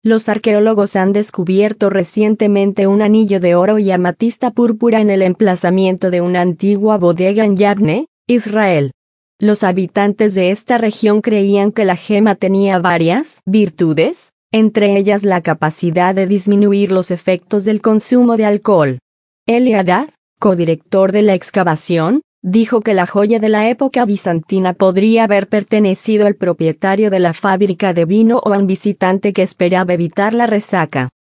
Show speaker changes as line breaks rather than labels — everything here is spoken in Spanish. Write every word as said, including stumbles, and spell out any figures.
Los arqueólogos han descubierto recientemente un anillo de oro y amatista púrpura en el emplazamiento de una antigua bodega en Yavne, Israel. Los habitantes de esta región creían que la gema tenía varias virtudes, entre ellas la capacidad de disminuir los efectos del consumo de alcohol. Eli Haddad, codirector de la excavación, dijo que la joya de la época bizantina podría haber pertenecido al propietario de la fábrica de vino o a un visitante que esperaba evitar la resaca.